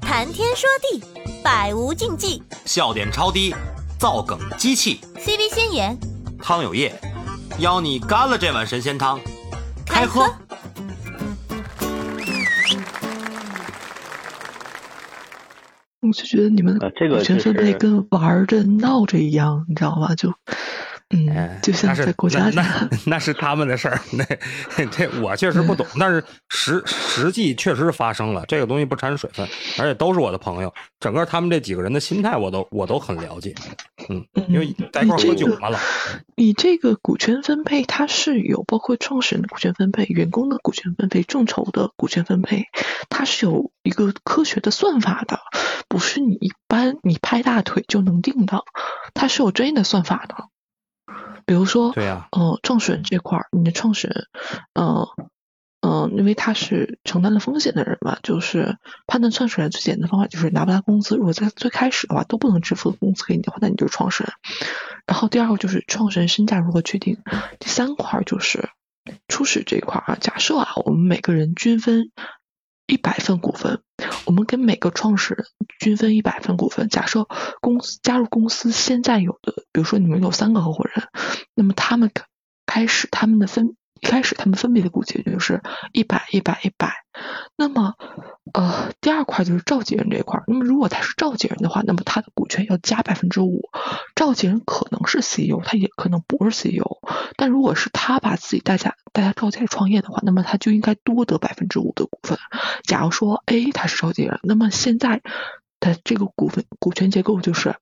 谈天说地，百无禁忌， 笑点超低，造梗机器 ，CV 先言， 汤有业，邀你干了这碗神仙汤，开喝。 我就觉得你们股权分配跟玩着闹着一样，你知道吗？就像在国家那是他们的事儿，这我确实不懂，但是实际确实发生了，这个东西不掺水分，而且都是我的朋友，整个他们这几个人的心态我都很了解，因为在一块喝酒嘛了。 你这个股权分配它是有包括创始人的股权分配、员工的股权分配、众筹的股权分配，它是有一个科学的算法的，不是你一般你拍大腿就能定的，它是有专业的算法的。比如说， 对呀， 创始人这块，你的创始人，因为他是承担了风险的人嘛，就是判断创始人最简单的方法就是拿不拿工资。如果在最开始的话都不能支付工资给你的话，那你就是创始人。然后第二个就是创始人身价如何确定。第三块就是初始这一块啊，假设我们每个人均分100份股份，我们给每个创始人均分100份股份。假设加入公司现在有的，比如说你们有3个合伙人，那么他们一开始他们分别的股权就是100、100、100。那么第二块就是召集人这一块。那么如果他是召集人的话，那么他的股权要加5%。召集人可能是 CEO， 他也可能不是 CEO， 但如果是他把自己大家召集来创业的话，那么他就应该多得5%的股份。假如说 A 他是召集人，那么现在的这个股权结构就是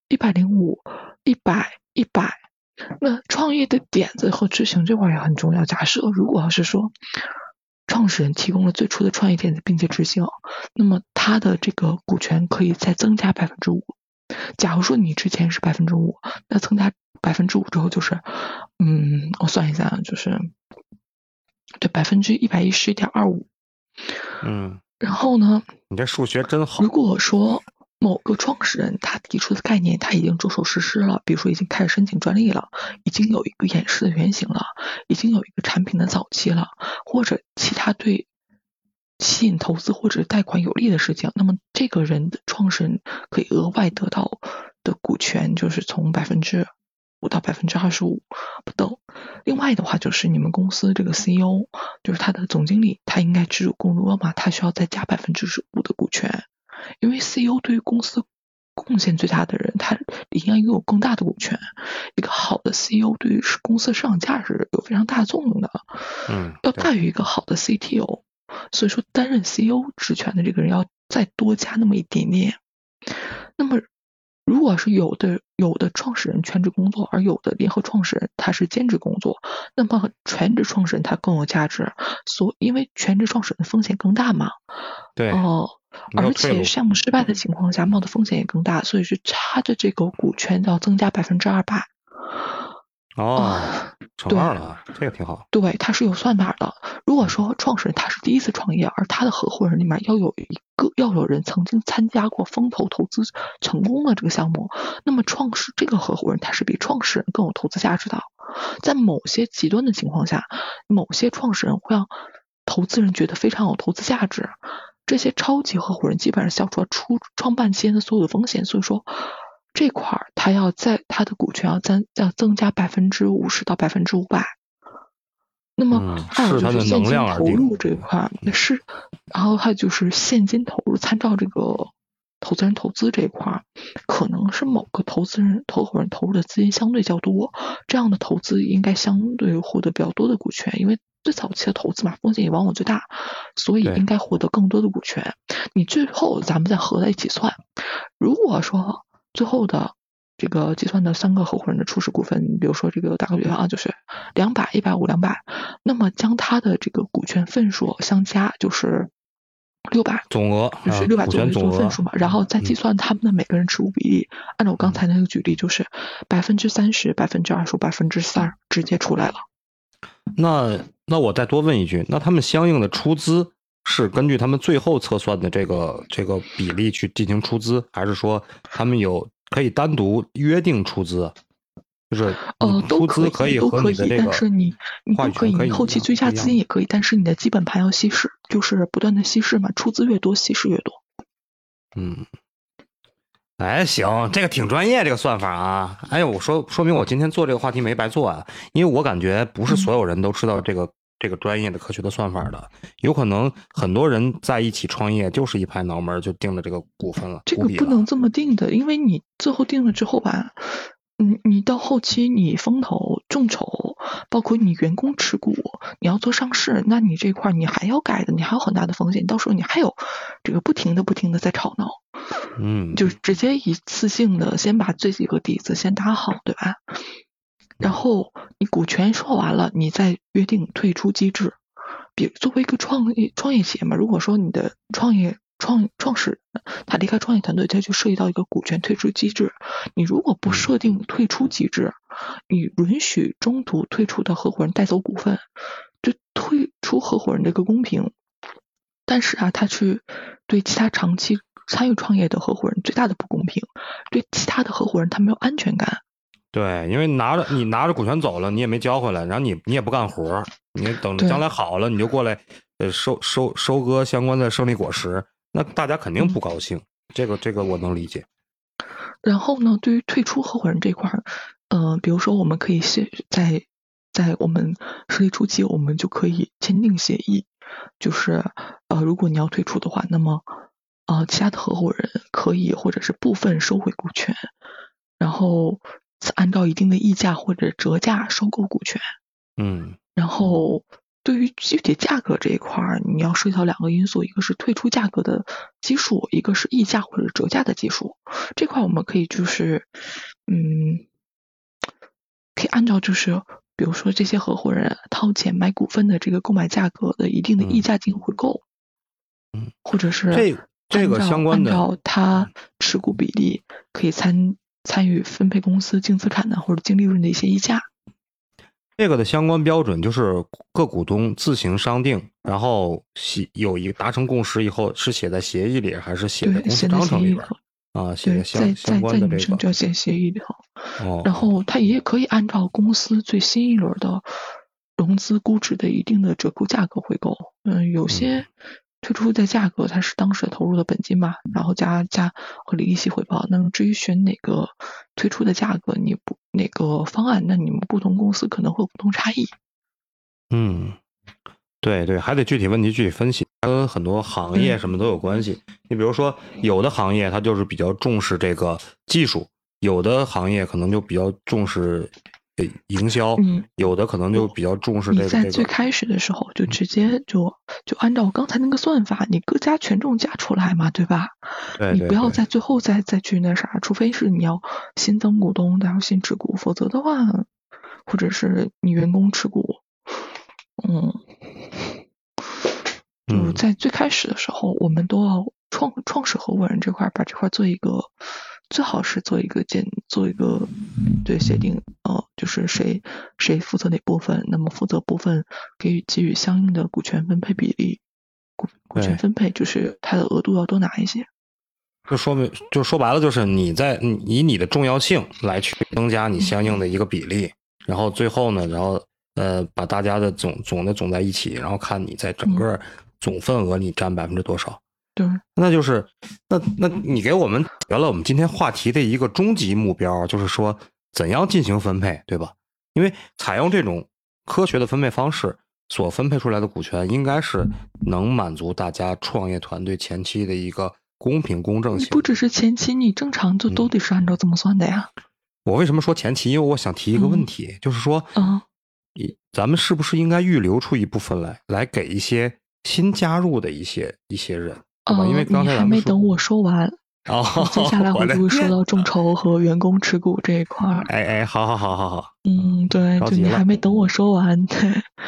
105、100、100。那创业的点子和执行这块也很重要。假设如果要是说创始人提供了最初的创业点子并且执行，那么他的这个股权可以再增加5%。假如说你之前是5%，那增加5%之后就是，我算一下，就是对111.25%。然后呢， 你这数学真好。 如果说某个创始人他提出的概念他已经着手实施了，比如说已经开始申请专利了，已经有一个演示的原型了，已经有一个产品的早期了，或者其他对吸引投资或者贷款有利的事情，那么这个人的创始人可以额外得到的股权就是从5%到25%不等。另外的话就是你们公司这个 CEO， 就是他的总经理，他应该持有更多嘛，他需要再加15%的股权。因为 CEO 对于公司贡献最大的人，他应该拥有更大的股权。一个好的 CEO 对于公司市场价值有非常大作用的，要大于一个好的 CTO。所以说担任 CEO 职权的这个人要再多加那么一点点。那么如果是有的创始人全职工作，而有的联合创始人他是兼职工作，那么全职创始人他更有价值，因为全职创始人的风险更大嘛。 对。 而且项目失败的情况下冒的风险也更大，所以是他的这个股权要增加200%。 乘2了，这个挺好。 对，它是有算法的。如果说创始人他是第一次创业，而他的合伙人里面要有人曾经参加过风投投资成功的这个项目，那么这个合伙人他是比创始人更有投资价值的。在某些极端的情况下，某些创始人会让投资人觉得非常有投资价值。这些超级合伙人基本上消除了创办期间的所有的风险，所以说这块他要在他的股权要增加50%到500%。那么还有就是现金投入这一块是，然后还有就是现金投入参照这个投资人投资这一块，可能是某个投伙人投入的资金相对较多，这样的投资应该相对获得比较多的股权，因为最早期的投资嘛，风险也往往最大，所以应该获得更多的股权。你最后咱们再合在一起算，如果说最后的这个计算的3个合伙人的初始股份，比如说这个打个比方就是200、150、200，那么将他的这个股权份数相加就是600， 总额就是600作为总份数嘛，然后再计算他们的每个人持股比例，按照我刚才那个举例，就是30%、25%、30%直接出来了。 那我再多问一句，那他们相应的出资是根据他们最后测算的这个比例去进行出资，还是说他们可以单独约定出资？就是出资可以和你的这个， 但是你都可以，你后期追加资金也可以，但是你的基本盘要稀释，就是不断的稀释嘛，出资越多稀释越多。 嗯，哎，行，这个挺专业，这个算法啊。哎呦，说明我今天做这个话题没白做啊，因为我感觉不是所有人都知道这个专业的科学的算法的，有可能很多人在一起创业就是一拍脑门就定了这个股份了， 这股比了。 个不能这么定的，因为你最后定了之后吧，你到后期你风投、众筹，包括你员工持股，你要做上市，那你这块你还要改的，你还有很大的风险，到时候你还有这个不停的在吵闹，就直接一次性的先把这几个底子先打好，对吧？然后你股权说完了，你再约定退出机制。比如作为一个创业企业嘛，如果说你的创始人他离开创业团队，他就涉及到一个股权退出机制。你如果不设定退出机制，你允许中途退出的合伙人带走股份，就退出合伙人这个公平。但是啊，他去对其他长期参与创业的合伙人最大的不公平，对其他的合伙人他没有安全感。 对，因为你拿着股权走了，你也没交回来，然后你也不干活，你等将来好了，你就过来收割相关的胜利果实，那大家肯定不高兴。这个我能理解。 然后呢，对于退出合伙人这块比如说我们可以在我们设立初期，我们就可以签订协议，就是如果你要退出的话，那么其他的合伙人可以或者是部分收回股权，然后按照一定的溢价或者折价收购股权。然后对于具体价格这一块，你要涉及到两个因素，一个是退出价格的基数，一个是溢价或者折价的基数。这块我们可以就是可以按照就是比如说这些合伙人掏钱买股份的这个购买价格的一定的溢价金回购，或者是这个相关的按照他持股比例可以参与分配公司净资产的或者净利润的一些溢价。 这个的相关标准就是各股东自行商定，然后有一个达成共识以后，是写在协议里还是写在公司章程里边啊？写在相关的这个就要写协议里头。然后他也可以按照公司最新一轮的融资估值的一定的折扣价格回购。有些退出的价格它是当时投入的本金嘛，然后加和利息回报。那么至于选哪个退出的价格，哪个方案，那你们不同公司可能会有不同差异。 对，还得具体问题具体分析，跟很多行业什么都有关系。你比如说，有的行业它就是比较重视这个技术，有的行业可能就比较重视营销，有的可能就比较重视这个。 你在最开始的时候就直接就按照刚才那个算法，你各家权重加出来嘛，对吧？ 对， 你不要在最后再去那啥，除非是你要新增股东，然后新持股，否则的话，或者是你员工持股，就在最开始的时候，我们都要创始合伙人这块把这块做一个，最好是做一个对协定，就是谁负责哪部分，那么负责部分给予相应的股权分配比例，股权分配就是它的额度要多拿一些。 就说白了，就是你以你的重要性来去增加你相应的一个比例，然后最后呢，把大家的总在一起，然后看你在整个总份额你占多少。 对， 那就是那你给我们提了我们今天话题的一个终极目标，就是说怎样进行分配，对吧？因为采用这种科学的分配方式所分配出来的股权，应该是能满足大家创业团队前期的一个公平公正性。 不只是前期，你正常就都得是按照这么算的呀。 我为什么说前期？因为我想提一个问题，就是说，咱们是不是应该预留出一部分来给一些新加入的一些人？因为刚才你还没等我说完，接下来我就会说到众筹和员工持股这一块。 好。 对，就你还没等我说完，对，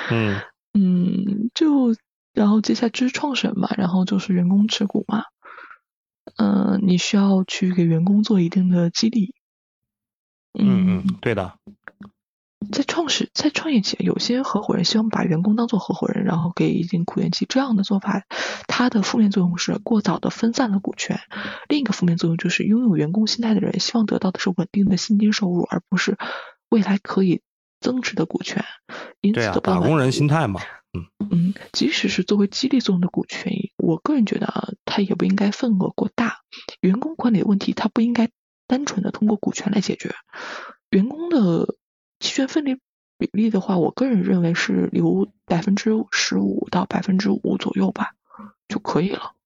然后接下来就是创始人嘛，然后就是员工持股嘛，你需要去给员工做一定的激励。 对的。 在创业企业，有些合伙人希望把员工当做合伙人，然后给一定股权期，这样的做法，它的负面作用是过早的分散了股权。另一个负面作用就是拥有员工心态的人希望得到的是稳定的现金收入，而不是未来可以增值的股权。因此打工人心态嘛。 即使是作为激励作用的股权益，我个人觉得啊，它也不应该份额过大。员工管理的问题，它不应该单纯的通过股权来解决。员工的期权分离比例的话，我个人认为是留15%到5%左右吧，就可以了。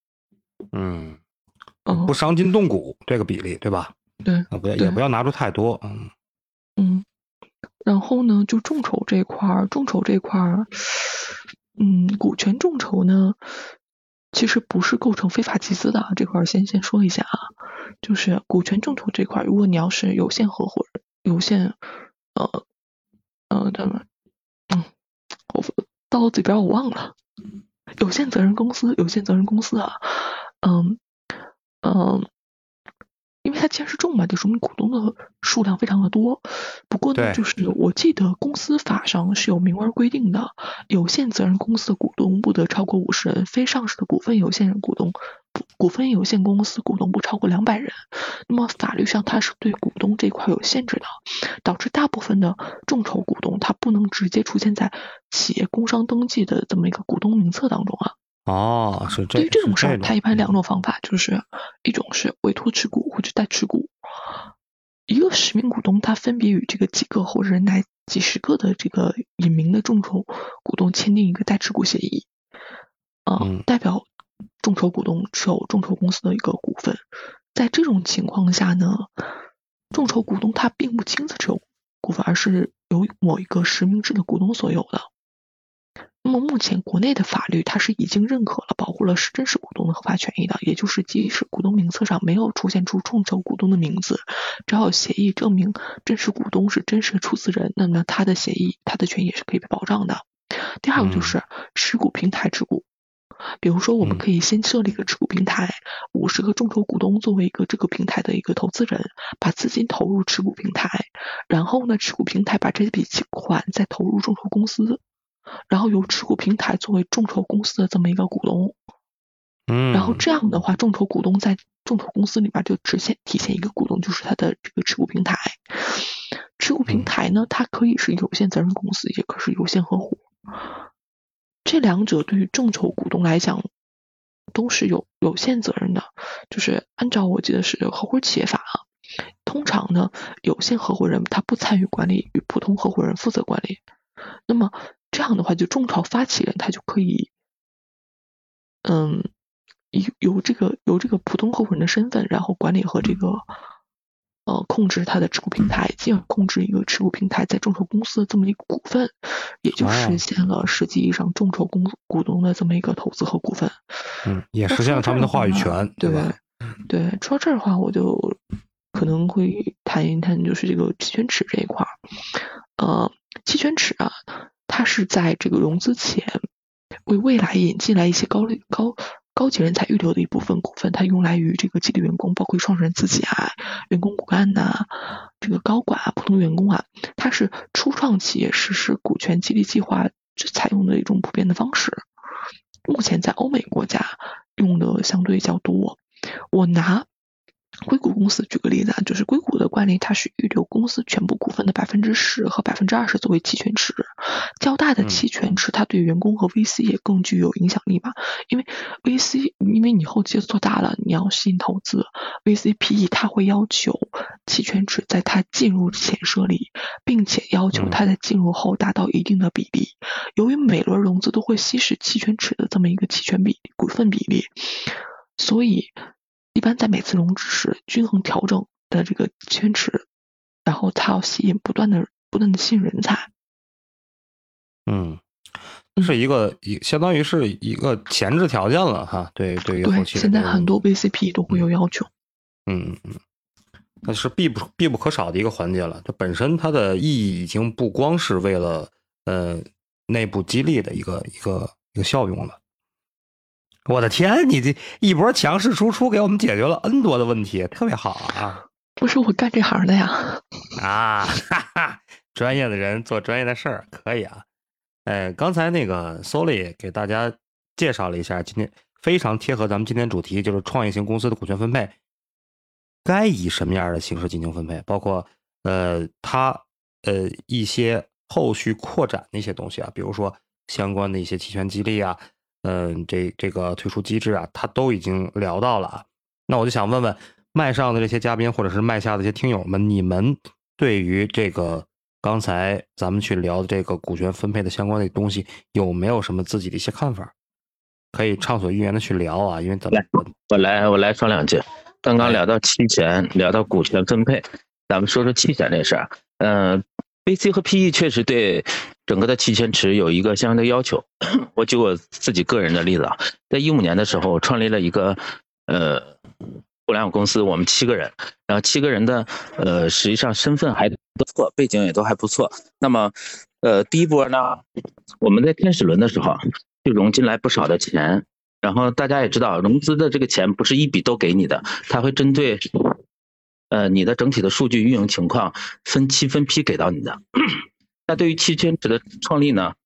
不伤筋动骨这个比例，对吧？ 对， 也不要拿出太多。 然后呢，就众筹这块儿，股权众筹呢，其实不是构成非法集资的，这块儿先说一下啊，就是股权众筹这块儿，如果你要是有限合伙人、我到嘴边我忘了，有限责任公司啊，因为它既然是众嘛，就说明股东的数量非常的多。不过呢，就是我记得公司法上是有明文规定的，有限责任公司的股东不得超过50人，非上市的股份有限公司股东不超过200人。那么法律上它是对股东这块有限制的，导致大部分的众筹股东它不能直接出现在企业工商登记的这么一个股东名册当中啊。 是这。 对于这种事儿，它一般2种方法，就是一种是委托持股或者代持股。一个实名股东，他分别与这个几个或者乃几十个的这个隐名的众筹股东签订一个代持股协议，代表众筹股东持有众筹公司的一个股份。在这种情况下呢，众筹股东他并不亲自持有股份，而是由某一个实名制的股东所有的。那么目前国内的法律它是已经认可了保护了真实股东的合法权益的，也就是即使股东名册上没有出现出众筹股东的名字，只要有协议证明真实股东是真实的出资人，那么他的协议他的权益也是可以被保障的。第二个就是持股平台持股，比如说我们可以先设立一个持股平台，50个众筹股东作为一个这个平台的一个投资人，把资金投入持股平台，然后呢持股平台把这笔款再投入众筹公司，然后由持股平台作为众筹公司的这么一个股东，然后这样的话，众筹股东在众筹公司里面就体现一个股东，就是他的这个持股平台。持股平台呢，它可以是有限责任公司，也可是有限合伙。这两者对于众筹股东来讲都是有限责任的，就是按照我记得是合伙企业法啊，通常呢有限合伙人他不参与管理，与普通合伙人负责管理。那么这样的话，就众筹发起人他就可以由这个普通合伙人的身份，然后管理和这个控制他的持股平台，进而控制一个持股平台在众筹公司的这么一个股份，也就实现了实际意义上众筹股东的这么一个投资和股份。 也实现了他们的话语权， 对吧？ 对，说到这儿的话，我就可能会谈一谈就是这个期权池这一块儿。期权池啊，它是在这个融资前为未来引进来一些高级人才预留的一部分股份，它用来与这个激励员工，包括创始人自己啊、员工骨干呐、这个高管啊、普通员工啊，它是初创企业实施股权激励计划采用的一种普遍的方式。目前在欧美国家用的相对较多。我拿硅谷公司举个例子啊，就是硅谷的惯例，它是预留公司全部股份的10%和20%作为期权池。较大的期权池，它对员工和 VC 也更具有影响力嘛。因为 VC， 因为你后期做大了，你要吸引投资 ，VC PE 它会要求期权池在它进入前设立，并且要求它在进入后达到一定的比例。由于每轮融资都会稀释期权池的这么一个股份比例，所以一般在每次融资时均衡调整的这个期权池，然后它要吸引不断的吸引人才。 是相当于是一个前置条件了哈。对于后期现在很多 VCP 都会有要求。 那是必不可少的一个环节了。这本身它的意义已经不光是为了内部激励的一个效用了。我的天，你这一波强势输出给我们解决了 N 多的问题，特别好啊！ 不是我干这行的呀。 专业的人做专业的事儿可以啊。刚才那个 Solly 给大家介绍了一下，今天非常贴合咱们今天主题，就是创业型公司的股权分配该以什么样的形式进行分配，包括它一些后续扩展的一些东西啊，比如说相关的一些期权激励啊，这个退出机制啊，他都已经聊到了啊。那我就想问问麦上的这些嘉宾或者是麦下的这些听友们，你们对于这个刚才咱们去聊的这个股权分配的相关的东西，有没有什么自己的一些看法？可以畅所欲言的去聊啊，因为咱们我来说两句。刚刚聊到期权，聊到股权分配，咱们说说期权这事儿。VC 和 PE 确实对整个的期权池有一个相应的要求。我举我自己个人的例子啊，在2015年的时候，创立了一个互联网公司，我们7个人，然后7个人的实际上身份还不错，背景也都还不错。那么第一波呢，我们在天使轮的时候就融进来不少的钱。然后大家也知道，融资的这个钱不是一笔都给你的，它会针对你的整体的数据运营情况分期分批给到你的。那对于期权池的创立呢，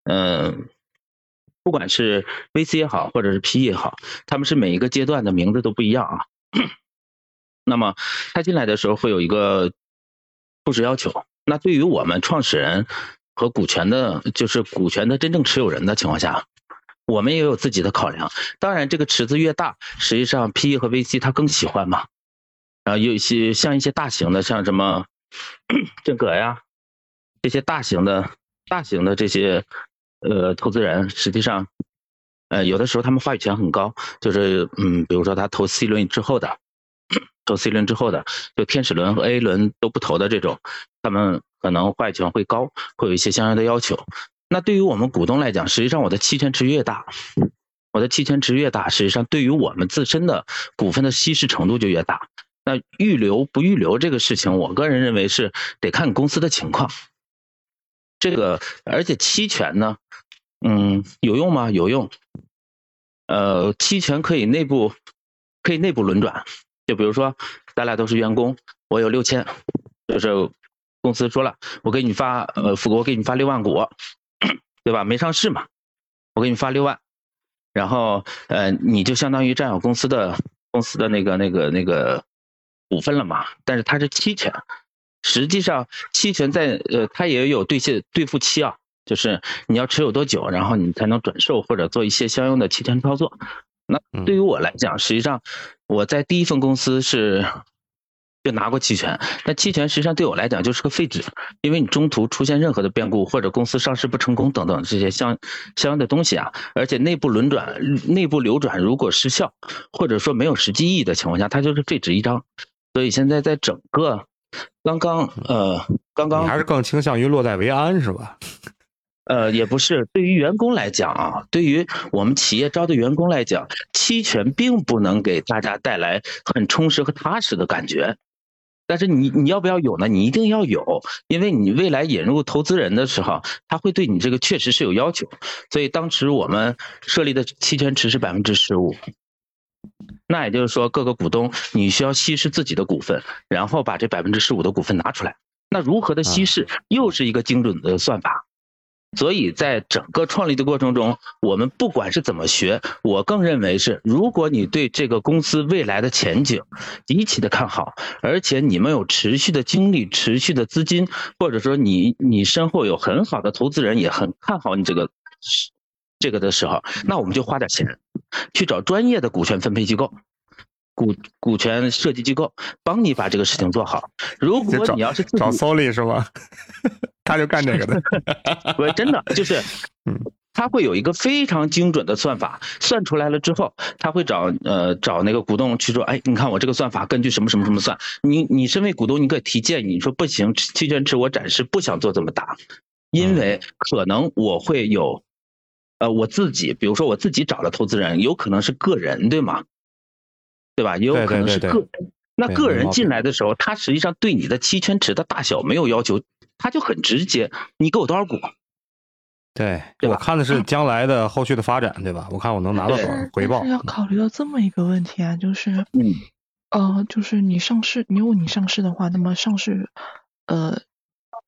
不管是 VC 也好，或者是 PE 也好，他们是每一个阶段的名字都不一样啊。那么他进来的时候会有一个初始要求，那对于我们创始人和股权的真正持有人的情况下，我们也有自己的考量。当然这个池子越大，实际上 PE 和 VC 他更喜欢嘛。然后有一些大型的，像什么正格呀，这些大型的这些投资人，实际上有的时候他们话语权很高，就是比如说他投 C 轮之后的，就天使轮和 A 轮都不投的这种，他们可能话语权会高，会有一些相应的要求。那对于我们股东来讲，实际上我的期权池越大，实际上对于我们自身的股份的稀释程度就越大。那预留不预留这个事情，我个人认为是得看公司的情况。而且期权呢，有用吗？有用。期权可以内部轮转。就比如说咱俩都是员工，我有6000，就是公司说了，我给你发6万股，对吧？没上市嘛，我给你发6万，然后你就相当于占有公司的那个股份了嘛。但是它是期权，实际上期权在它也有兑付期啊，就是你要持有多久，然后你才能转售或者做一些相应的期权操作。那对于我来讲，实际上我在第一份公司就拿过期权，但期权实际上对我来讲就是个废纸，因为你中途出现任何的变故或者公司上市不成功等等这些相应的东西啊，而且内部流转如果失效或者说没有实际意义的情况下，它就是废纸一张。所以现在在整个刚刚你还是更倾向于落袋为安是吧？ 也不是，对于员工来讲啊，对于我们企业招的员工来讲，期权并不能给大家带来很充实和踏实的感觉。但是你要不要有呢？你一定要有，因为你未来引入投资人的时候，他会对你这个确实是有要求。所以当时我们设立的期权池是15%，那也就是说各个股东你需要稀释自己的股份，然后把这15%的股份拿出来。那如何的稀释，又是一个精准的算法。所以在整个创立的过程中，我们不管是怎么学，我更认为是，如果你对这个公司未来的前景极其的看好，而且你们有持续的精力、持续的资金，或者说你身后有很好的投资人也很看好你这个的时候，那我们就花点钱去找专业的股权分配机构、股权设计机构帮你把这个事情做好。如果你要是找 Soli 是吗？他就干这个的。 不是真的，就是他会有一个非常精准的算法，算出来了之后，他会找那个股东去说，哎，你看我这个算法根据什么什么什么算，你身为股东，你可以提建议，你说不行，期权池我暂时不想做这么大，因为可能我会有我自己，比如说我自己找的投资人，有可能是个人，对吗？对吧？也有可能是个人。那个人进来的时候，他实际上对你的期权池的大小没有要求，他就很直接，你给我多少股？ 对，我看的是将来的后续的发展，对吧？我看我能拿到多少回报。 但是要考虑到这么一个问题啊，就是就是你上市，如果你上市的话，那么上市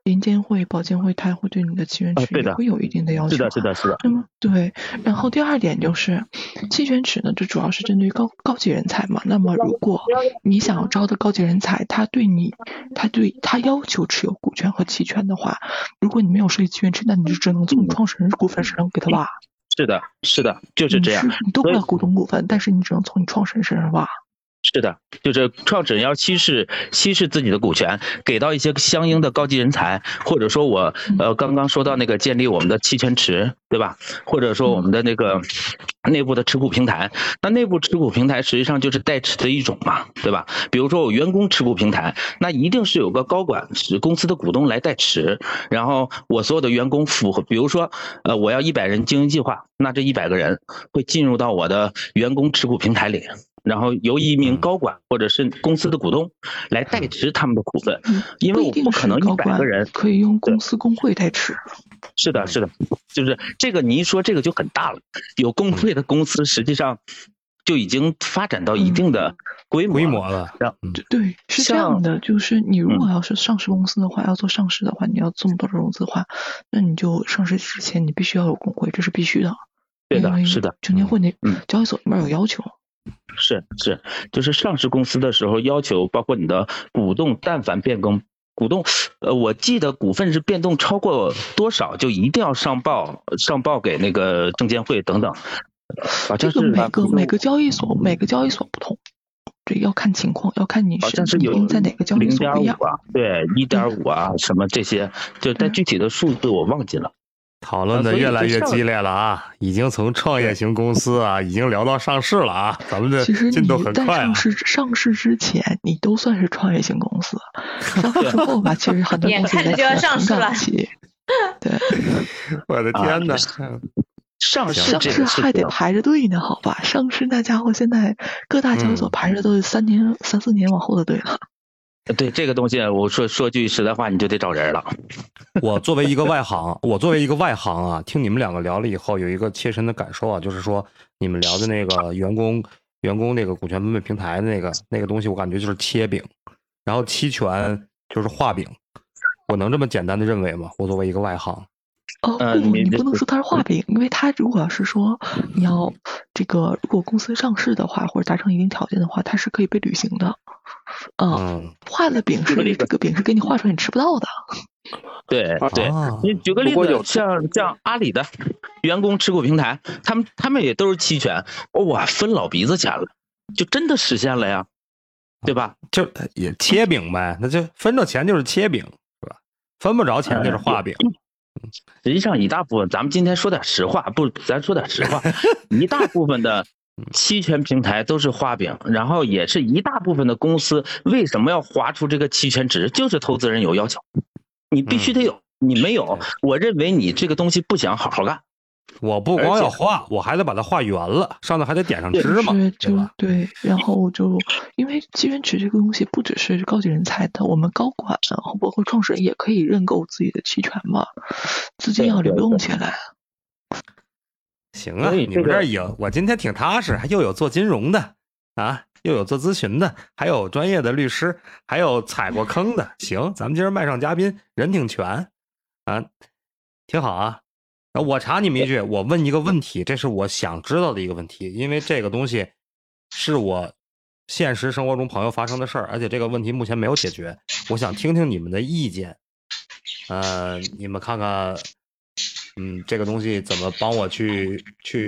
银监会、保监会，它会对你的期权池对的也会有一定的要求。 是的。 那么对，然后第二点就是期权池呢，这主要是针对高级人才嘛。那么如果你想要招的高级人才，他要求持有股权和期权的话，如果你没有设立期权池，那你就只能从创始人股份身上给他挖。 是的，就是这样。 你都不要股东股份，但是你只能从你创始人身上挖。 是的，就是创始人要稀释自己的股权，给到一些相应的高级人才，或者说我刚刚说到那个建立我们的期权池，对吧？或者说我们的那个内部的持股平台，那内部持股平台实际上就是代持的一种嘛，对吧？比如说我员工持股平台，那一定是有个高管是公司的股东来代持，然后我所有的员工符合，比如说我要100人经营计划，那这100个人会进入到我的员工持股平台里。然后由一名高管或者是公司的股东来代持他们的股份，因为我不可能100个人可以用公司工会代持。 是的，就是这个你一说这个就很大了，有工会的公司实际上就已经发展到一定的规模了。 对，是这样的，就是你如果要是上市公司的话，要做上市的话，你要这么多融资的话，那你就上市之前你必须要有工会，这是必须的。 对的，是的， 证监会那交易所里面有要求。 是，就是上市公司的时候要求，包括你的股东，但凡变更股东，我记得股份是变动超过多少，就一定要上报给那个证监会等等。 这个每个交易所不同，这要看情况，要看你是在哪个交易所不一样。 0.5啊，对，1.5啊，什么这些，就但具体的数字我忘记了。 讨论的越来越激烈了啊！已经从创业型公司啊，已经聊到上市了啊！咱们的进度很快啊。 上市之前，你都算是创业型公司；上市之后吧，其实很多公司就要上市了。 对， 我的天哪！ 上市还得排着队呢，好吧？上市那家伙现在各大交易所排着都是3、4年往后的队了。 对这个东西，我说句实在话，你就得找人了。 我作为一个外行啊，听你们两个聊了以后，有一个切身的感受啊，就是说你们聊的那个员工那个股权分配平台的那个东西，我感觉就是切饼，然后期权就是画饼，我能这么简单的认为吗？我作为一个外行。 你不能说它是画饼，因为它如果要是说你要如果公司上市的话，或者达成一定条件的话，它是可以被履行的。画的饼是这个饼是给你画出来你吃不到的。 对，你举个例子，像阿里的员工持股平台，他们也都是期权，哇，分老鼻子钱了，就真的实现了呀，对吧？ 就也切饼呗，那就分着钱就是切饼，是吧？分不着钱就是画饼。 实际上一大部分，咱们今天说点实话，咱说点实话，一大部分的期权平台都是画饼，然后也是一大部分的公司为什么要划出这个期权值，就是投资人有要求，你必须得有，你没有，我认为你这个东西不想好好干。 我不光要画，我还得把它画圆了，上头还得点上芝麻，对吧？ 对，然后因为期权池这个东西不只是高级人才的，我们高管然后包括创始人也可以认购自己的期权嘛，资金要流动起来。 行啊，你们这儿有，我今天挺踏实，又有做金融的啊，又有做咨询的，还有专业的律师，还有踩过坑的。行，咱们今儿麦上嘉宾人挺全啊，挺好啊。我查你们一句，我问一个问题，这是我想知道的一个问题，因为这个东西是我现实生活中朋友发生的事儿，而且这个问题目前没有解决，我想听听你们的意见。你们看看，这个东西怎么帮我去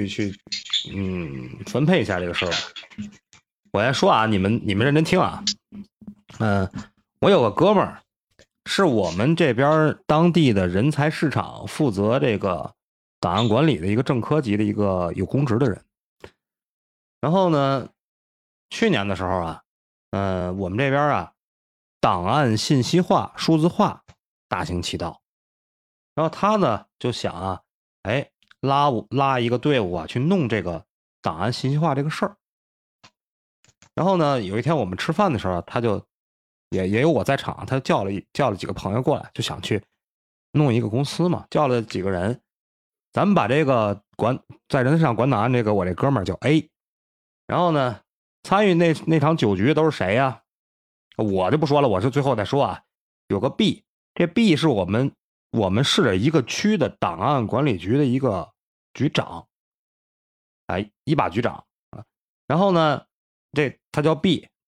分配一下这个事儿吧。我先说啊，你们认真听啊。我有个哥们儿，是我们这边当地的人才市场负责这个档案管理的一个正科级的一个有公职的人。然后呢，去年的时候啊，我们这边啊，档案信息化、数字化大行其道。然后他呢就想啊，拉一个队伍啊，去弄这个档案信息化这个事儿。然后呢，有一天我们吃饭的时候，他就也有我在场，他叫了几个朋友过来，就想去弄一个公司嘛，叫了几个人，咱们把这个在人事上管档案这个我这哥们儿叫 A， 然后呢，参与那场酒局都是谁呀？我就不说了，我是最后再说啊。有个 B， 这 B 是我们市的一个区的档案管理局的一个局长，哎，一把局长啊。然后呢，他叫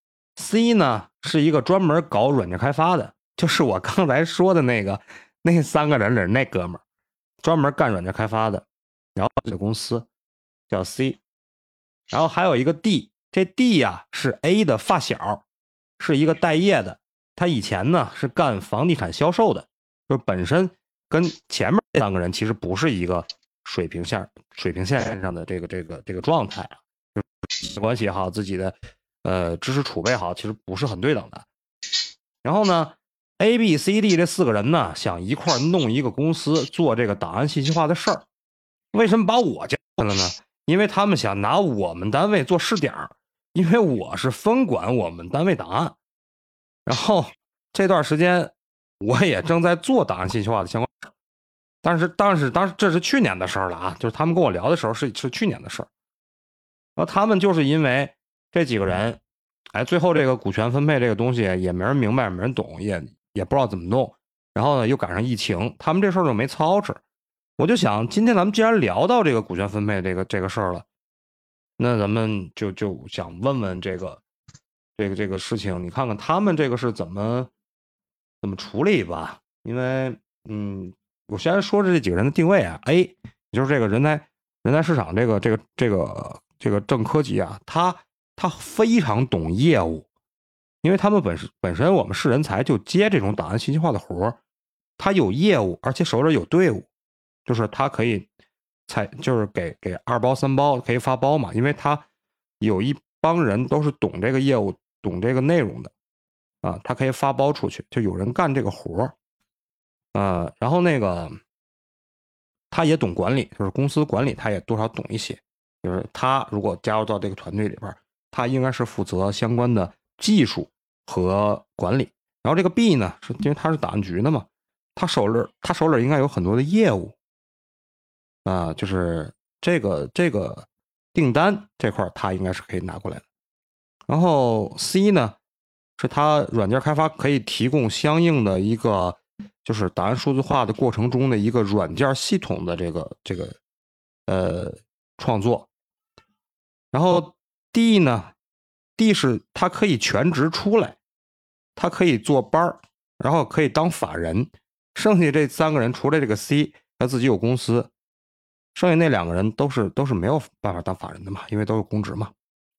B。C 呢是一个专门搞软件开发的，就是我刚才说的那3个人里那哥们儿，专门干软件开发的。然后这个公司叫 C。然后还有一个 D， 这 D 呀是 A 的发小，是一个待业的。他以前呢是干房地产销售的，就是本身跟前面这3个人其实不是一个水平线上的这个状态啊，就是关系好，自己的知识储备好，其实不是很对等的。然后呢 ，A、B、C、D 这4个人呢想一块弄一个公司做这个档案信息化的事儿。为什么把我叫来了呢？因为他们想拿我们单位做试点，因为我是分管我们单位档案。然后这段时间我也正在做档案信息化的相关事，但是当时这是去年的事儿了啊，就是他们跟我聊的时候是去年的事儿。然后他们就是因为这几个人，哎，最后这个股权分配这个东西也没人明白，没人懂，也不知道怎么弄。然后呢，又赶上疫情，他们这事儿就没操持。我就想，今天咱们既然聊到这个股权分配这个事儿了，那咱们就想问问这个事情，你看看他们这个是怎么处理吧？因为我先说这几个人的定位啊 ，A 就是这个人才市场这个郑科技啊，他非常懂业务，因为他们本身我们是人才就接这种档案信息化的活，他有业务，而且手里有队伍，就是他可以就是给2包3包可以发包嘛，因为他有一帮人都是懂这个业务懂这个内容的啊，他可以发包出去，就有人干这个活然后那个他也懂管理，就是公司管理他也多少懂一些，就是他如果加入到这个团队里边，他应该是负责相关的技术和管理。然后这个 B 呢，是因为他是档案局的嘛，他手里应该有很多的业务就是这个订单这块他应该是可以拿过来的。然后 C 呢，是他软件开发可以提供相应的一个就是档案数字化的过程中的一个软件系统的这个创作。然后 D 呢 ，D 是他可以全职出来，他可以做班，然后可以当法人。剩下这3个人，除了这个 C 他自己有公司，剩下那2个人都是没有办法当法人的嘛，因为都是公职嘛。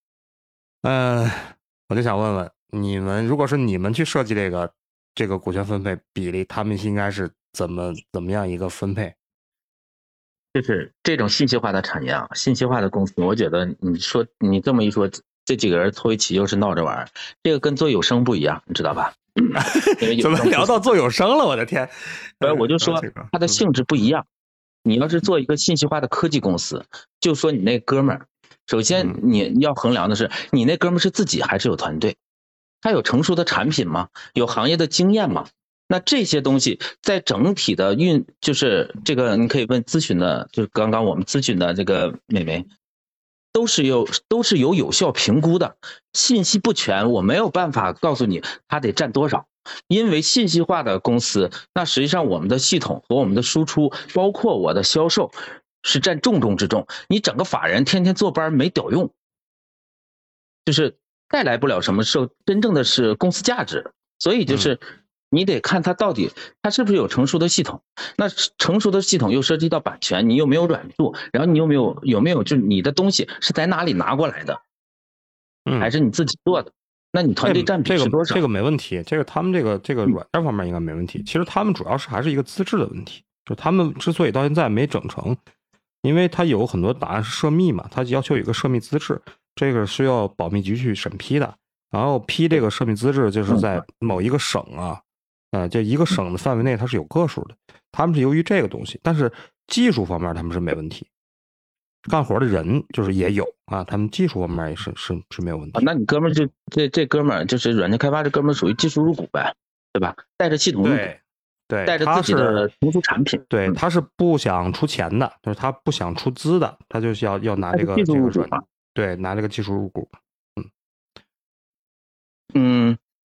我就想问问你们，如果是你们去设计这个股权分配比例，他们应该是怎么样一个分配？ 就是这种信息化的产业啊，信息化的公司，我觉得你这么一说，这几个人凑一起又是闹着玩，这个跟做有声不一样，你知道吧？ 怎么聊到做有声了？我的天！ 我就说它的性质不一样。你要是做一个信息化的科技公司，就说你那哥们儿，首先你要衡量的是你那哥们儿是自己还是有团队，他有成熟的产品吗？有行业的经验吗？那这些东西在整体的就是这个你可以问咨询的，就是刚刚我们咨询的这个美眉，都是有效评估的。信息不全，我没有办法告诉你它得占多少。因为信息化的公司，那实际上我们的系统和我们的输出，包括我的销售，是占重中之重。你整个法人天天坐班没屌用，就是带来不了什么真正的是公司价值。所以就是你得看它到底它是不是有成熟的系统。那成熟的系统又涉及到版权，你有没有软著，然后你有没有就是你的东西是在哪里拿过来的，还是你自己做的？那你团队占比是多少？ 这个没问题，他们这个软件方面应该没问题。其实他们主要还是一个资质的问题，就他们之所以到现在没整成，因为它有很多档案是涉密嘛，它要求有一个涉密资质，这个是要保密局去审批的。然后批这个涉密资质就是在某一个省这一个省的范围内它是有个数的。他们是由于这个东西，但是技术方面他们是没问题。干活的人就是也有他们技术方面也是没有问题。 那你哥们就这哥们就是软件开发，这哥们属于技术入股呗，对吧？带着系统入股， 对， 带着自己的成熟产品， 对，他是不想出钱的，就是他不想出资的，他就是要拿这个技术入股， 对，拿这个技术入股。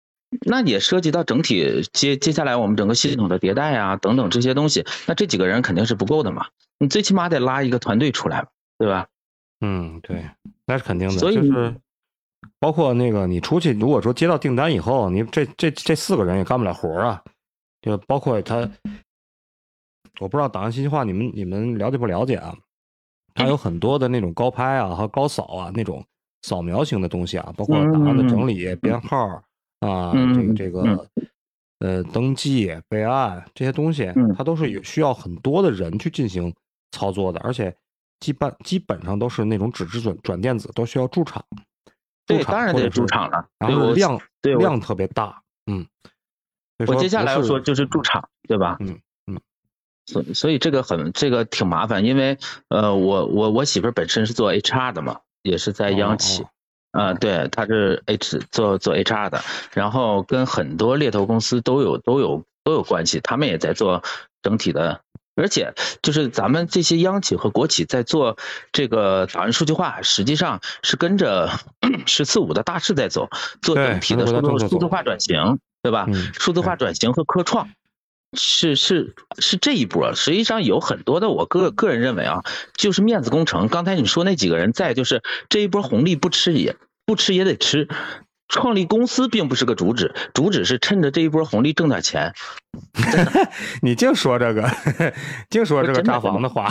那也涉及到整体接下来我们整个系统的迭代啊等等这些东西，那这几个人肯定是不够的嘛，你最起码得拉一个团队出来，对吧？ 对，那是肯定的。 所以就是包括那个你出去，如果说接到订单以后，你这4个人也干不了活啊。就包括他，我不知道档案信息化你们了解不了解啊？它有很多的那种高拍啊和高扫啊那种扫描型的东西啊，包括档案的整理、编号啊，这个登记、备案这些东西，它都是需要很多的人去进行操作的，而且基本上都是那种纸质转电子，都需要驻场。 对，当然得驻场了， 然后量特别大。 我接下来要说就是驻场，对吧？所以这个挺麻烦，因为我媳妇本身是做 HR 的嘛，也是在央企。对，他是做 HR 的，然后跟很多猎头公司都有关系，他们也在做整体的，而且就是咱们这些央企和国企在做这个档案数据化，实际上是跟着“14·5”的大势在做整体的数字化转型，对吧？数字化转型和科创是这一波，实际上有很多的，我个人认为啊，就是面子工程。刚才你说那几个人在，就是这一波红利不吃也得吃。创立公司并不是个主旨是趁着这一波红利挣点钱。 你净说这个，净说这个炸房的话。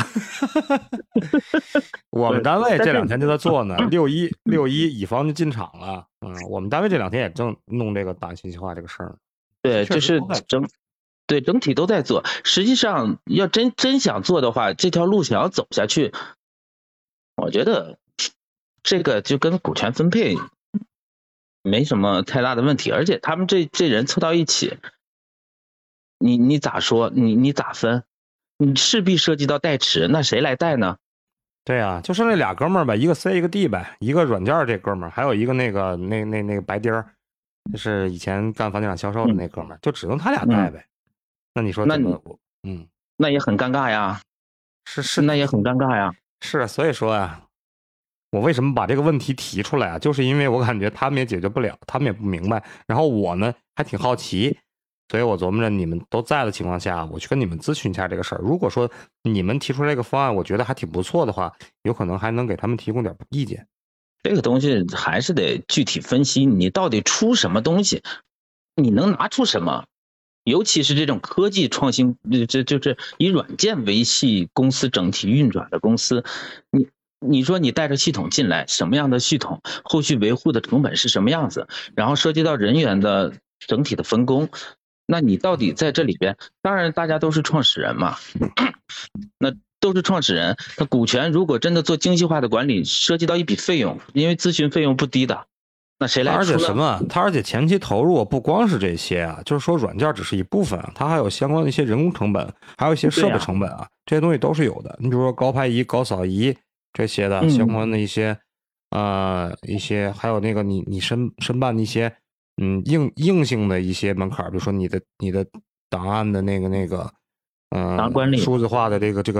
我们单位这2天就在做呢，6·1乙方就进场了。我们单位这2天也正弄这个档案信息化这个事儿。 对，就是整体都在做。实际上要真想做的话，这条路想要走下去，我觉得这个就跟股权分配没什么太大的问题，而且他们这人凑到一起，你咋说？你咋分？你势必涉及到代持，那谁来代呢？ 对啊，就剩那俩哥们儿呗，一个 C 一个 D 呗，一个软件这哥们儿，还有一个那个白丁儿，就是以前干房地产销售的那哥们儿，就只能他俩带呗。那你说这个， 那也很尴尬呀。 是， 那也很尴尬呀。 是，所以说呀，我为什么把这个问题提出来啊？就是因为我感觉他们也解决不了，他们也不明白，然后我呢还挺好奇，所以我琢磨着你们都在的情况下，我去跟你们咨询一下这个事儿。如果说你们提出这个方案，我觉得还挺不错的话，有可能还能给他们提供点意见。 这个东西还是得具体分析，你到底出什么东西，你能拿出什么？尤其是这种科技创新，这就是以软件维系公司整体运转的公司，你说你带着系统进来，什么样的系统，后续维护的成本是什么样子，然后涉及到人员的整体的分工，那你到底在这里边，当然大家都是创始人嘛，那都是创始人，那股权如果真的做精细化的管理，涉及到一笔费用，因为咨询费用不低的。那谁来出？ 而且前期投入不光是这些啊，就是说软件只是一部分啊，它还有相关的一些人工成本，还有一些设备成本啊，这些东西都是有的。你比如说高拍仪、高扫仪这些的相关的一些还有那个你申办的一些硬性的一些门槛，比如说你的档案的那个档案管理数字化的这个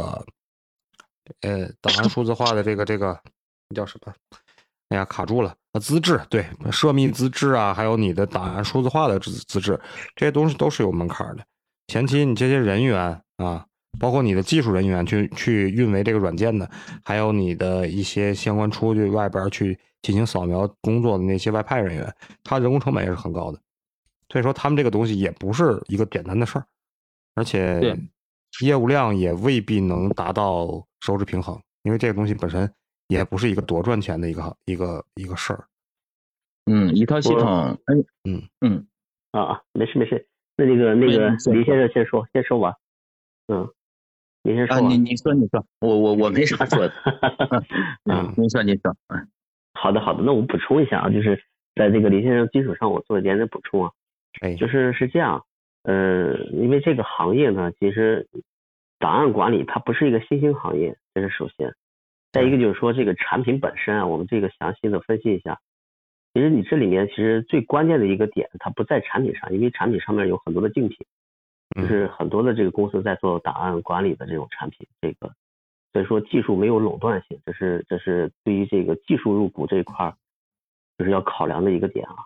档案数字化的这个叫什么？哎呀，卡住了。资质，对，涉密资质啊，还有你的档案数字化的资质，这些东西都是有门槛的。前期你这些人员啊，包括你的技术人员去运维这个软件的，还有你的一些相关出去外边去进行扫描工作的那些外派人员，他人工成本也是很高的。所以说他们这个东西也不是一个简单的事儿，而且业务量也未必能达到收支平衡，因为这个东西本身也不是一个多赚钱的一个事儿。 一套系统。 没事。那个李先生先说吧。你先说。 你说，我没啥说的。你说。 好的，那我补充一下啊，就是在这个李先生基础上，我做一点补充啊。是这样，因为这个行业呢，其实档案管理它不是一个新兴行业，这是首先。再一个就是说这个产品本身啊，我们这个详细的分析一下。其实你这里面其实最关键的一个点，它不在产品上，因为产品上面有很多的竞品，就是很多的这个公司在做档案管理的这种产品，所以说技术没有垄断性，这是对于这个技术入股这一块就是要考量的一个点啊。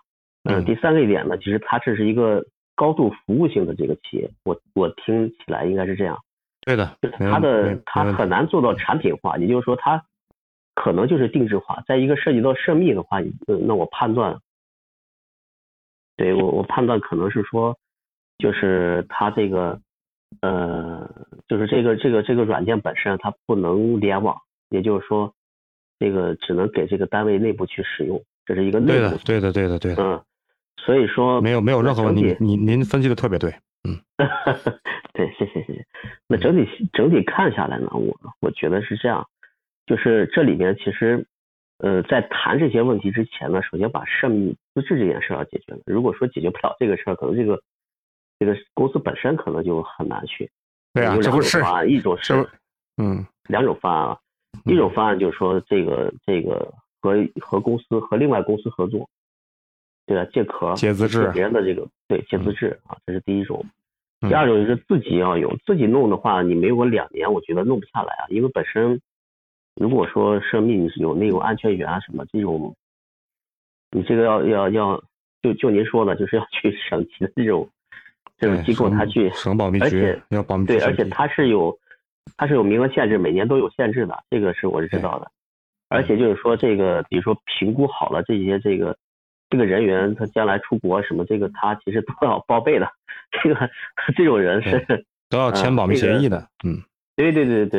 第三个一点呢，其实它这是一个高度服务性的这个企业，我听起来应该是这样。 对的， 它很难做到产品化，也就是说它可能就是定制化。在一个涉及到涉密的话，那我判断，对我判断可能是说，就是它这个就是这个软件本身它不能联网，也就是说这个只能给这个单位内部去使用，这是一个内部的。 对的。 所以说没有任何问题，您分析的特别对。 对，谢谢。那整体看下来呢，我觉得是这样，就是这里面其实在谈这些问题之前呢，首先把涉密资质这件事要解决了。如果说解决不了这个事儿，可能这个公司本身可能就很难去。 对啊，这不是一种是两种方案啊，一种方案就是说这个和公司和另外公司合作，对吧？借壳借资质， 别人的这个对借资质啊，这是第一种。第二种就是自己要有，自己弄的话，你没有个2年，我觉得弄不下来啊。因为本身如果说涉密，你是有那种安全员啊什么这种，你这个要就您说的，就是要去省级的这种机构，他去省保密局要保密局， 对，而且它是有名额限制，每年都有限制的，这个我是知道的。而且就是说这个，比如说评估好了这些这个人员他将来出国什么，这个他其实都要报备的。这种人是都要签保密协议的。 对，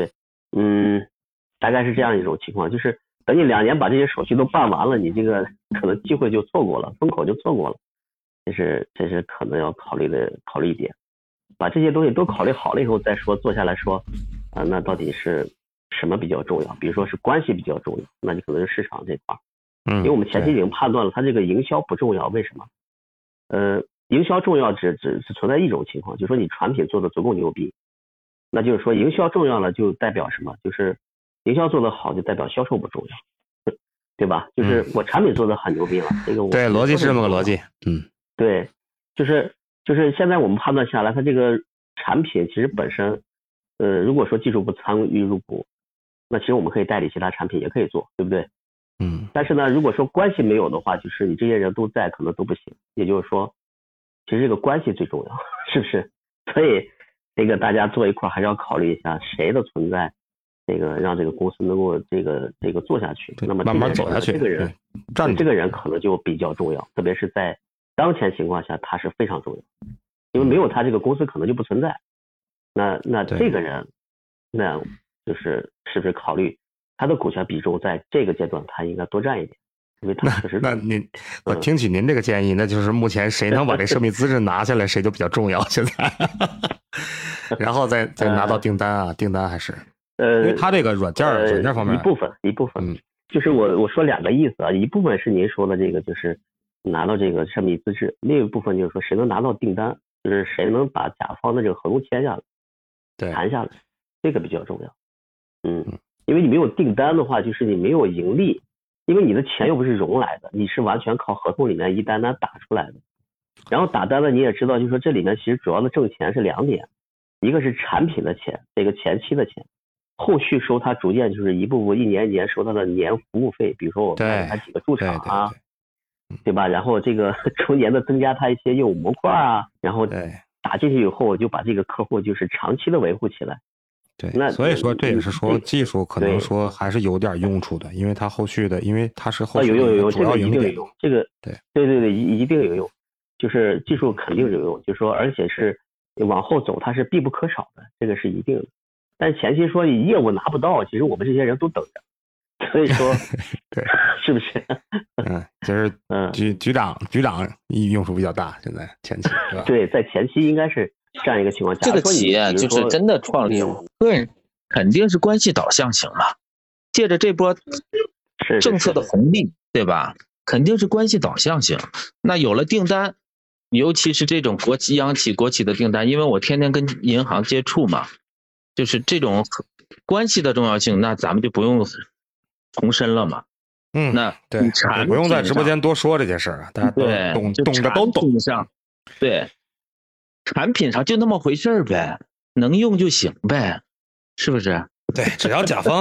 大概是这样一种情况，就是等你2年把这些手续都办完了，你这个可能机会就错过了，风口就错过了。这是可能要考虑一点，把这些东西都考虑好了以后再说，坐下来说那到底是什么比较重要？比如说是关系比较重要，那就可能是市场这块。因为我们前期已经判断了，它这个营销不重要，为什么？营销重要只存在一种情况，就是说你产品做的足够牛逼，那就是说营销重要了就代表什么？就是营销做得好就代表销售不重要，对吧？就是我产品做得很牛逼了，这个对，逻辑是这么个逻辑。 对，就是现在我们判断下来，它这个产品其实本身，如果说技术部参与入股，那其实我们可以代理其他产品也可以做，对不对？但是呢，如果说关系没有的话，就是你这些人都在，可能都不行。也就是说，其实这个关系最重要，是不是？所以这个大家坐一块还是要考虑一下谁的存在，这个让这个公司能够这个做下去。那么慢慢走下去， 这个人可能就比较重要，特别是在当前情况下，他是非常重要，因为没有他，这个公司可能就不存在。那这个人，那就是是不是考虑他的股权比重在这个阶段他应该多占一点，因为他确实。 那我听取您这个建议，那就是目前谁能把这涉密资质拿下来，谁就比较重要。现在，然后再拿到订单啊，订单还是因为他这个软件方面一部分，就是我说2个意思啊，一部分是您说的这个就是拿到这个涉密资质，另一部分就是说谁能拿到订单，就是谁能把甲方的这个合同签下来，谈下来，这个比较重要。因为你没有订单的话，就是你没有盈利，因为你的钱又不是融来的，你是完全靠合同里面一单单打出来的。然后打单呢，你也知道，就是说这里面其实主要的挣钱是2点，一个是产品的钱，这个前期的钱，后续收它逐渐就是一步步一年收它的年服务费，比如说我们它几个驻场啊，对吧？然后这个逐年的增加它一些业务模块啊，然后打进去以后，我就把这个客户就是长期的维护起来。 对，所以说这也是说技术可能说还是有点用处的，因为它后续的，因为它是后续有主要一定有用，这个对，一定有用，就是技术肯定有用，就是说而且是往后走它是必不可少的，这个是一定的。但前期说业务拿不到，其实我们这些人都等着，所以说对， 是不是？ 就是局长用处比较大，现在前期是吧？ 对，在前期应该是这样一个情况。 这个企业就是真的创立，个人肯定是关系导向型嘛，借着这波政策的红利，对吧？肯定是关系导向型。那有了订单，尤其是这种国企、央企、国企的订单，因为我天天跟银行接触嘛，就是这种关系的重要性，那咱们就不用重申了嘛。那对，不用在直播间多说这件事儿啊，大家都懂的都懂。 对，产品上就那么回事呗，能用就行呗，是不是？ 对，只要甲方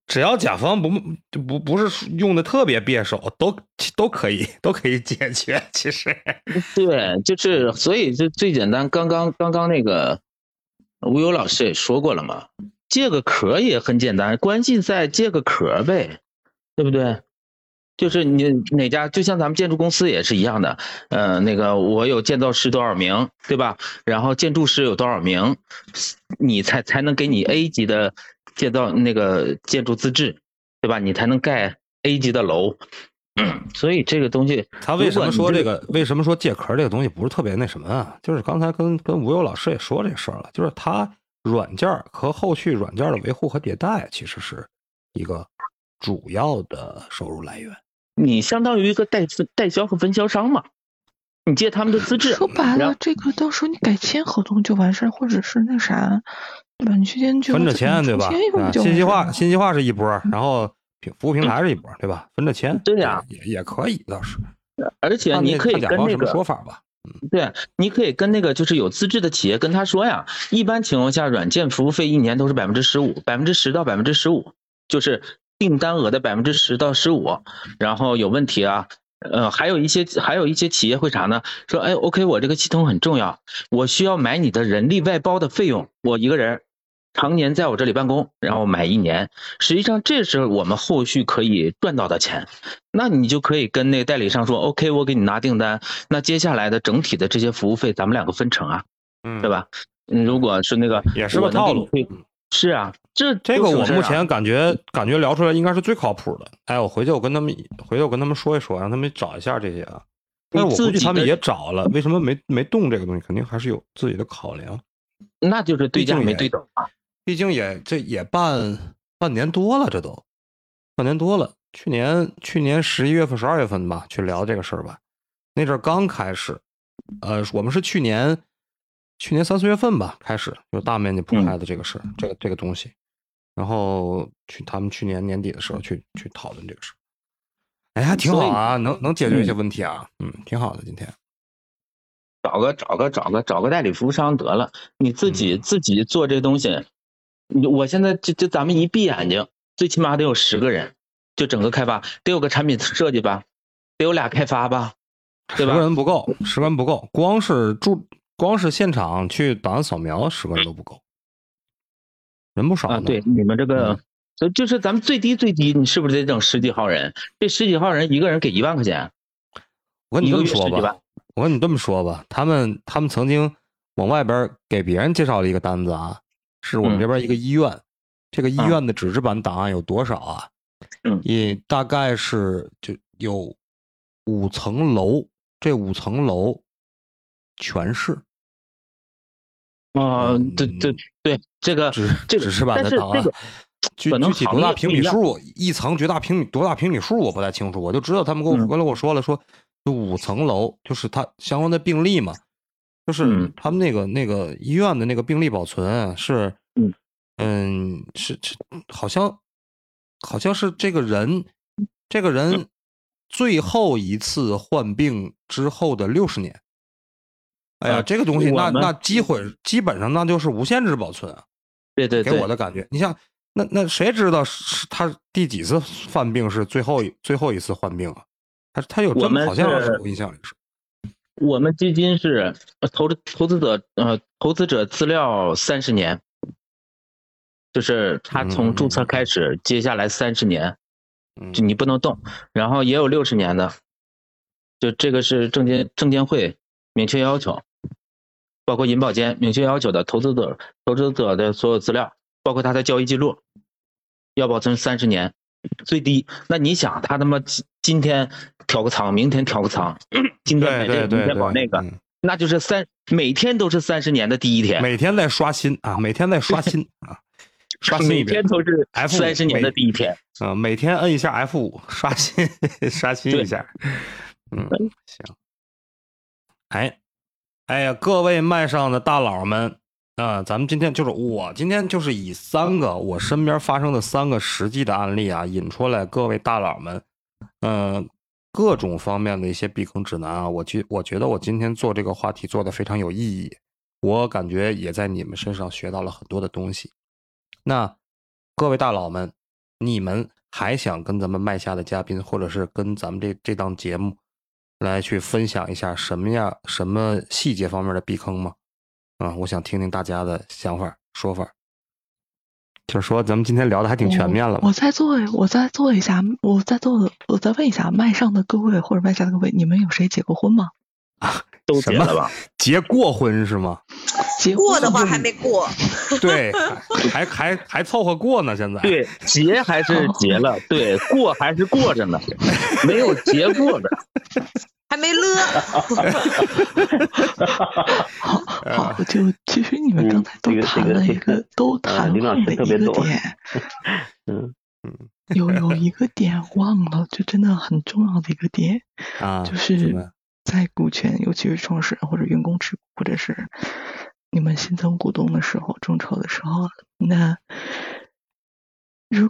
只要甲方不是用的特别别手，都可以解决。其实对，就是所以就最简单，刚刚那个吴友老师也说过了嘛，借个壳也很简单，关系在借个壳呗，对不对？就是你哪家，就像咱们建筑公司也是一样的，那个我有建造师多少名，对吧？然后建筑师有多少名，你才能给你 A 级的建造那个建筑资质，对吧？你才能盖 A 级的楼。所以这个东西， 他为什么说这个？为什么说借壳这个东西不是特别那什么啊？就是刚才跟吴友老师也说这事儿了，就是它软件和后续软件的维护和迭代，其实是一个主要的收入来源。 你相当于一个代销和分销商嘛，你借他们的资质。 说白了，这个到时候你改签合同就完事儿，或者是那啥，对吧？你去签就分着签，对吧？信息化是一波，然后服务平台是一波，对吧？分着签， 对呀， 也可以倒是。 而且你可以跟那个说法吧。 对，你可以跟那个就是有资质的企业跟他说呀，一般情况下，软件服务费一年都是15%，10%到15%，就是订单额的10%到15%，然后有问题啊，还有一些企业会啥呢？说，哎 ，OK， 我这个系统很重要，我需要买你的人力外包的费用，我一个人常年在我这里办公，然后买1年，实际上这是我们后续可以赚到的钱，那你就可以跟那个代理商说 OK， 我给你拿订单，那接下来的整体的这些服务费咱们2个分成啊，对吧？如果是那个也是个套路， 是啊，这个我目前感觉聊出来应该是最靠谱的。哎，我回去我跟他们说一说，让他们找一下这些啊。但是我估计他们也找了，为什么没动这个东西？肯定还是有自己的考量。 那就是对价没对等啊。 毕竟也半年多了，这都半年多了。去年11月份、12月份吧，去聊这个事儿吧。那阵刚开始，我们是去年3、4月份吧开始有大面积铺开的这个事，这个东西。然后他们去年年底的时候去讨论这个事。哎，还挺好啊，能解决一些问题啊，挺好的。今天找个代理服务商得了，你自己做这东西。我现在就咱们一闭眼睛，最起码得有10个人，就整个开发得有个产品设计吧，得有俩开发吧，对吧？10个人不够，光是现场去档案扫描10个人都不够，人不少呢。 对，你们这个就是咱们最低，你是不是得整10几号人？这10几号人一个人给1万块钱。 我跟你这么说吧，他们曾经往外边给别人介绍了一个单子啊。是我们这边一个医院，这个医院的纸质版档案有多少啊？也大概是就有5层楼，这5层楼全是。 对，这个纸质版的档案，具体多大平米数，一层多大平米数我不太清楚，我就知道他们跟我说了，说就5层楼，就是它相关的病例嘛。就是他们那个医院的那个病历保存是，是好像是这个人最后一次患病之后的60年。哎呀，这个东西那基本上那就是无限制保存啊。 对， 给我的感觉，你像那谁知道是他第几次犯病是最后一次患病啊？他有这么好像是我印象里是。 我们基金是投资者资料30年，就是他从注册开始，接下来30年，就你不能动。然后也有60年的，就这个是证监会明确要求，包括银保监明确要求的投资者的所有资料，包括他的交易记录，要保存30年。最低，那你想他妈今天调个仓，明天调个仓，今天买这个，明天保那个，那就是每天都是30年的第一天， 每天在刷新啊，每天在刷新啊，刷新每天都是30年的第一天啊，每天摁一下 F5 刷新刷新一下，行，哎呀，各位麦上的大佬们。咱们今天就是以3个我身边发生的3个实际的案例啊，引出来各位大佬们，各种方面的一些避坑指南啊。我觉得我今天做这个话题做得非常有意义，我感觉也在你们身上学到了很多的东西。那各位大佬们， 你们还想跟咱们麦下的嘉宾，或者是跟咱们这档节目来去分享一下什么细节方面的避坑吗？我想听听大家的想法说法。就是说咱们今天聊的还挺全面了。 我再问一下麦上的各位或者麦下的各位，你们有谁结过婚吗？ 都结了吧？ 结过婚是吗？ 结过的话还没过。 对，还凑合过呢，现在。 对，结还是结了，对，过还是过着呢，没有结过的。 还没乐。 好，就其实你们刚才都谈了一个，都谈了一个点，有一个点忘了，就真的很重要的一个点就是在股权，尤其是创始人或者员工持股，或者是你们新增股东的时候、众筹的时候，那如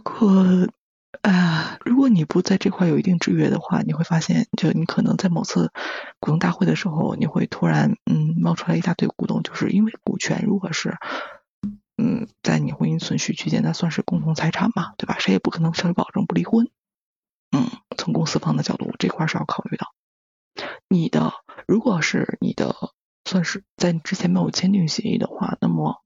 果你不在这块有一定制约的话，你会发现，就你可能在某次股东大会的时候，你会突然冒出来一大堆股东，就是因为股权如果是在你婚姻存续期间，那算是共同财产嘛，对吧？谁也不可能向你保证不离婚。从公司方的角度，这块是要考虑到。如果是你的算是在你之前没有签订协议的话，那么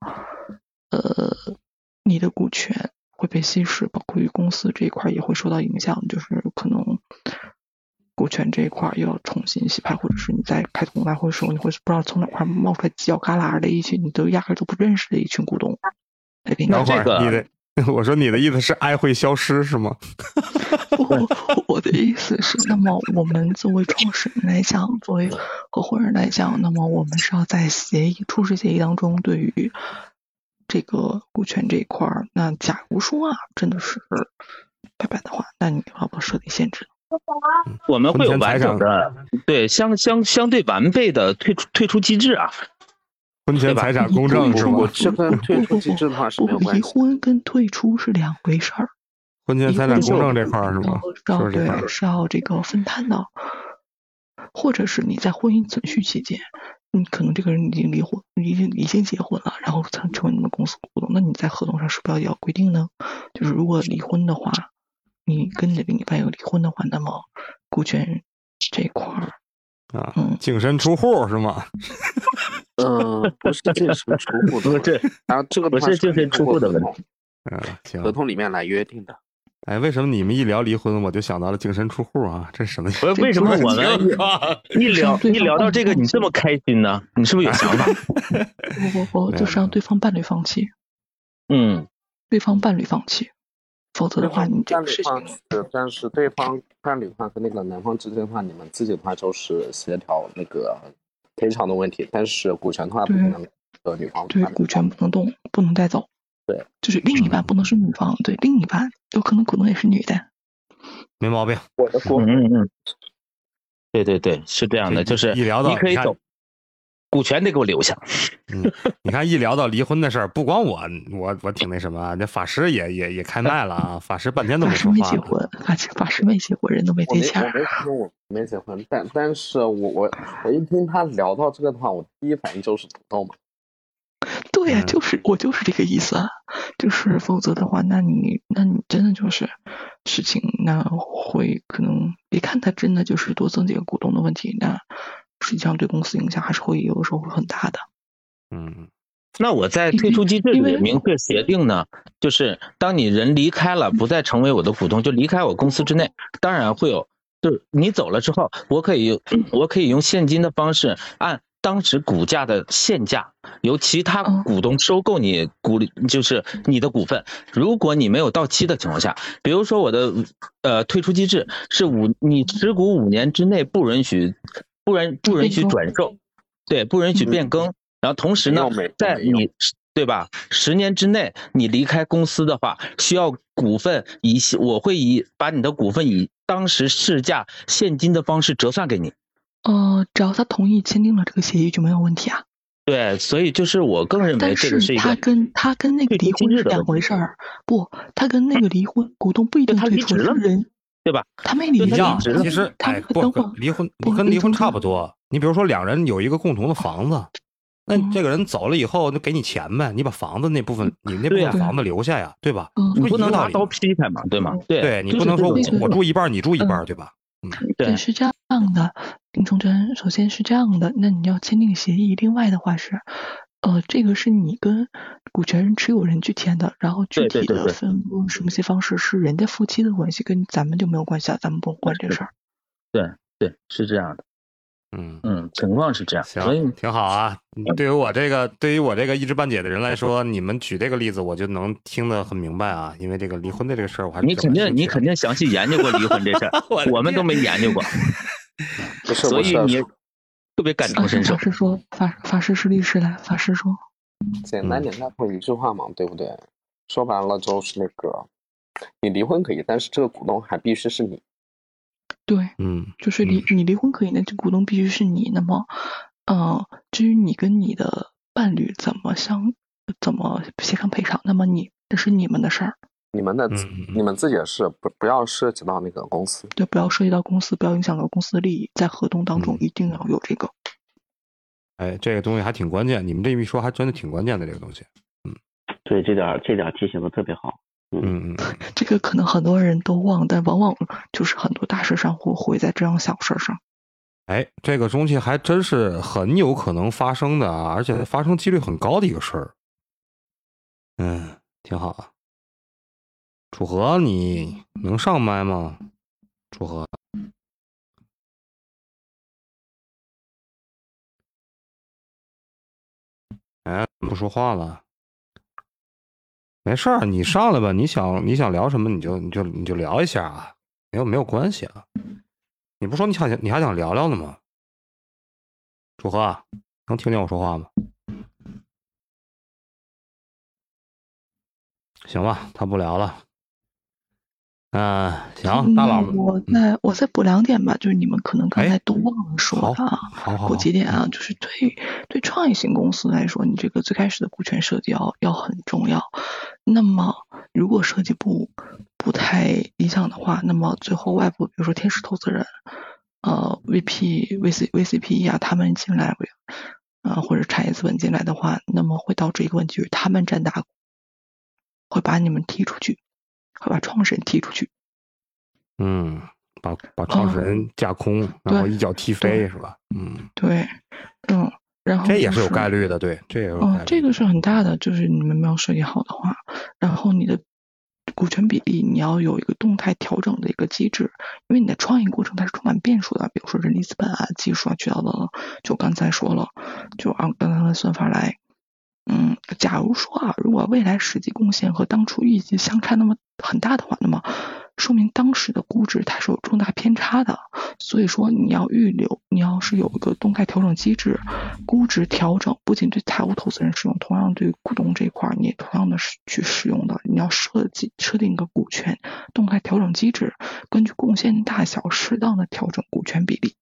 你的股权会被稀释，包括于公司这一块也会受到影响，就是可能股权这一块要重新洗牌，或者是你在开董大会的时候，你会不知道从哪块冒出来犄角旮旯的一群你都压根都不认识的一群股东。 等会儿我说你的意思是爱会消失是吗？ 我的意思是，那么我们作为创始人来讲，作为合伙人来讲，那么我们是要在初始协议当中，对于这个股权这一块，那假如说真的是拜拜的话，那你要不要设定限制？ 我们会有完整的对相对完备的退出机制啊。 婚前财产公证是吗？ 这跟退出机制的话是没有关系。 离婚跟退出是两回事儿。 婚前财产公证这块是吗？ 对，是要这个分摊的。或者是你在婚姻存续期间，可能这个人已经离婚，已经结婚了，然后才成为你们公司股东，那你在合同上是不是要规定呢？就是如果离婚的话，你跟你的另一半有离婚的话，那么股权这一块净身出户是吗？ 不是净身出户的，然后这个不是净身出户的问题， 行， 合同里面来约定的。 为什么你们一聊离婚，我就想到了净身出户啊？这是什么？ 为什么我们一聊到这个，你这么开心呢？你是不是有想法？ 不，就是让对方伴侣放弃。对方伴侣放弃，否则的话，你这个事情但是对方伴侣的话和那个男方之间的话，你们自己的话就是协调那个赔偿的问题，但是股权的话不能女方对股权不能动，不能带走。 对， 就是另一半不能是女方，对，另一半有可能股东也是女的， 没毛病。 我的股对，是这样的，就是一聊到你可以走，股权得给我留下。 你看一聊到离婚的事儿，不光我挺那什么，那法师也开麦了啊，法师半天都没说话。 法师没结婚，法师没结婚，人都没对钱。 我没结婚，但是我一听他聊到这个的话，我第一反应就是土豆嘛。 对呀，我就是这个意思啊，就是否则的话，那你真的就是事情，那会可能别看它真的就是多增几个股东的问题，那实际上对公司影响还是会有的时候会很大的。 那我在退出机制里明确协定呢，就是当你人离开了，不再成为我的股东，就离开我公司之内，当然会有，就是你走了之后，我可以用现金的方式按当时股价的现价，由其他股东收购你就是你的股份。如果你没有到期的情况下，比如说我的退出机制是你持股5年之内不允许转售，对，不允许变更。然后同时呢，在你对吧10年之内你离开公司的话，需要股份我会把你的股份以当时市价现金的方式折算给你。 只要他同意签订了这个协议就没有问题啊。 对，所以就是我更认为这个是一个， 他跟那个离婚是两回事儿。不，他跟那个离婚股东不一定退出，是人， 对吧？ 他没离婚，其实离婚跟离婚差不多。你比如说两人有一个共同的房子， 那这个人走了以后，就给你钱呗，你把房子那部分，你那部分房子留下呀，对吧？ 你不能拿刀劈开嘛，对吗？ 对你不能说我住一半，你住一半，对吧？ 对，是这样的，林崇真，首先是这样的，那你要签订协议。另外的话是，这个是你跟股权人持有人去签的，然后具体的分布什么些方式是人家夫妻的关系，跟咱们就没有关系了，咱们不管这事儿。 对，是这样的。情况是这样， 所以挺好啊。对于我这个一知半解的人来说，你们举这个例子，我就能听得很明白啊。因为这个离婚的这个事儿，我还是你肯定详细研究过离婚这事儿，我们都没研究过，所以你特别感同身受。 法师说，法师是律师来，法师说， 简单点概括一句话嘛，对不对？说白了就是那个，你离婚可以，但是这个股东还必须是你。 对，就是你离婚可以，那这股东必须是你。那么，至于你跟你的伴侣怎么协商赔偿，那么这是你们的事儿， 你们自己的事，不要涉及到那个公司。 对，不要涉及到公司，不要影响到公司的利益，在合同当中一定要有这个。 这个东西还挺关键，你们这一说还真的挺关键的这个东西。 对，这点提醒的特别好。 这个可能很多人都忘，但往往就是很多大事上会在这样小事上。 这个东西还真是很有可能发生的啊，而且发生几率很高的一个事儿。挺好啊。楚河，你能上麦吗？楚河。不说话了。没事儿，你上来吧。你想聊什么，你就聊一下啊，没有关系啊。你不说你还想聊聊呢吗？楚河，能听见我说话吗？行吧，他不聊了。行，大佬， 我再补2点吧，就是你们可能刚才都忘了说的啊。 好， 补几点啊？就是对创业型公司来说，你这个最开始的股权设计要很重要。那么如果设计不太理想的话，那么最后外部比如说天使投资人、VCP 啊，他们进来或者产业资本进来的话，那么会导致一个问题，就是他们占大股，会把你们踢出去。会把创始人踢出去， 把创始人架空，然后一脚踢飞，是吧？ 对，然后这也是有概率的，对，这也有概率。 这个是很大的，就是你们没有设计好的话，然后你的股权比例你要有一个动态调整的一个机制，因为你的创业过程它是充满变数的，比如说人力资本啊、技术啊、渠道的，就刚才说了，就按刚才的算法来。假如说如果未来实际贡献和当初预计相差那么很大的话，那么说明当时的估值它是有重大偏差的。所以说你要预留，你要是有一个动态调整机制，估值调整不仅对财务投资人适用，同样对股东这一块你也同样的去使用的。你要设定一个股权动态调整机制，根据贡献大小适当的调整股权比例。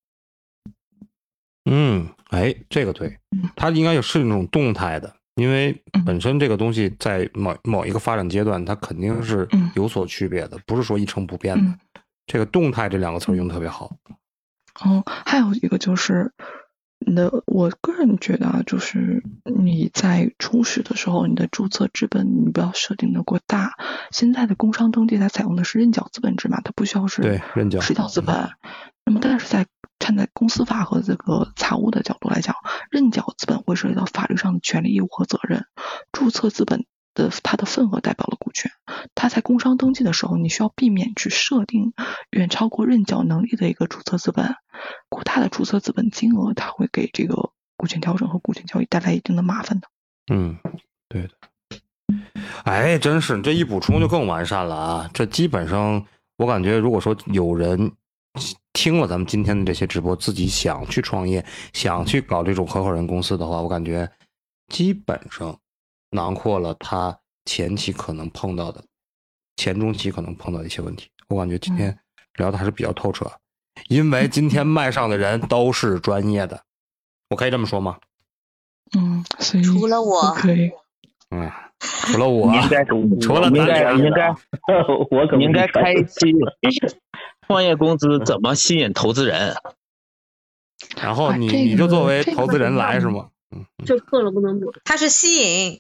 这个对，它应该是那种动态的。因为本身这个东西在某一个发展阶段，它肯定是有所区别的，不是说一成不变的。这个动态这2个词用得特别好。 还有一个就是我个人觉得就是你在初始的时候，你的注册资本你不要设定的过大。现在的工商登记它采用的是认缴资本制嘛，它不需要是实缴资本。那么但是站在公司法和这个财务的角度来讲，认缴资本会涉及到法律上的权利义务和责任。注册资本它的份额代表了股权，它在工商登记的时候，你需要避免去设定远超过认缴能力的一个注册资本。过大的注册资本金额，它会给这个股权调整和股权交易带来一定的麻烦的。 对的。真是这一补充就更完善了啊！这基本上我感觉，如果说有人听了咱们今天的这些直播，自己想去创业，想去搞这种合伙人公司的话，我感觉基本上囊括了他前中期可能碰到的一些问题。我感觉今天聊的还是比较透彻，因为今天麦上的人都是专业的，我可以这么说吗？ 所以除了我可以。 除了我，除了应该开一期创业公司怎么吸引投资人。 然后你就作为投资人来是吗？ 就破了不能补。 它是吸引。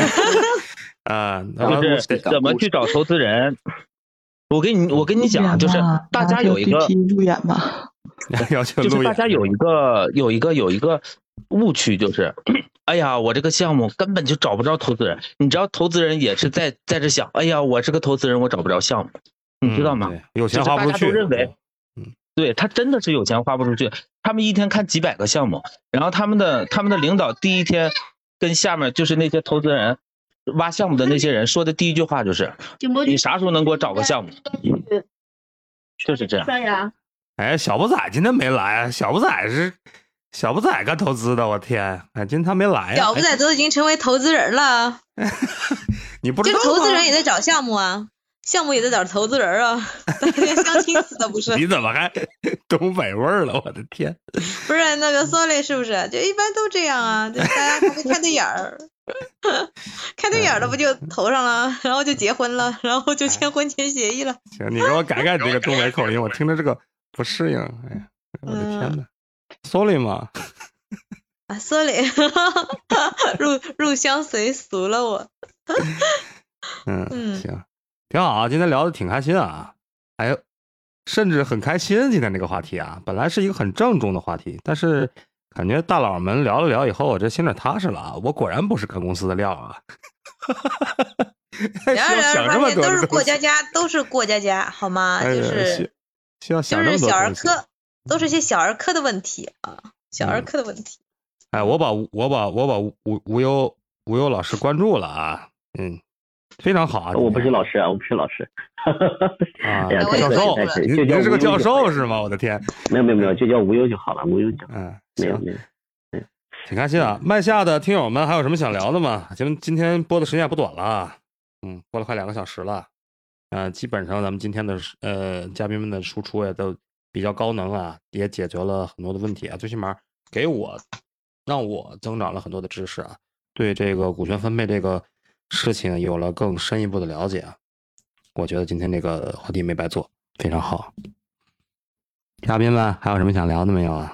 就是怎么去找投资人？我跟你讲，就是大家有一个路演嘛， 就是大家有一个误区，就是哎呀，我这个项目根本就找不着投资人。你知道投资人也是在这想，哎呀，我是个投资人，我找不着项目，你知道吗？ 有钱花不出去。 大家都认为，对，他真的是有钱花不出去。他们一天看几百个项目，然后他们的领导第一天跟下面就是那些投资人挖项目的那些人说的第一句话就是：“你啥时候能给我找个项目？”就是这样。 刷牙。 哎，小不仔今天没来啊！小不仔干投资的，我天！哎，今天他没来啊！ 小不仔都已经成为投资人了。 你不知道吗？ 这个投资人也在找项目啊，项目也在找投资人啊，相亲死的不是？ 你怎么还东北味儿了？我的天！ 不是那个 Solly 是不是？就一般都这样啊，就大家看对眼儿。开对眼的不就投上了，然后就结婚了，然后就签婚前协议了。 行，你给我改改这个东北口音，我听着这个不适应。哎呀，我的天哪！Solly 吗？ 啊 ，Solly， 入乡随俗了我。 行，挺好啊，今天聊的挺开心啊，哎呦，甚至很开心。今天这个话题啊，本来是一个很郑重的话题，但是。感觉大佬们聊了聊以后，我这心里踏实了啊！我果然不是干公司的料啊！ 聊着聊着发现都是过家，好吗？就是需要想这么多小儿科，都是些小儿科的问题啊，小儿科的问题。 哎，我把无忧老师关注了啊，非常好啊！ 我不是老师啊，我不是老师。 啊，教授，您是个教授是吗？我的天！ 没有，就叫无忧就好了，无忧就好。没有， 挺开心啊！麦下的听友们还有什么想聊的吗？咱们今天播的时间也不短了，播了快2个小时了。基本上咱们今天的嘉宾们的输出也都比较高能啊，也解决了很多的问题啊，最起码让我增长了很多的知识啊，对这个股权分配这个事情有了更深一步的了解啊。我觉得今天这个话题没白做，非常好。嘉宾们还有什么想聊的没有啊？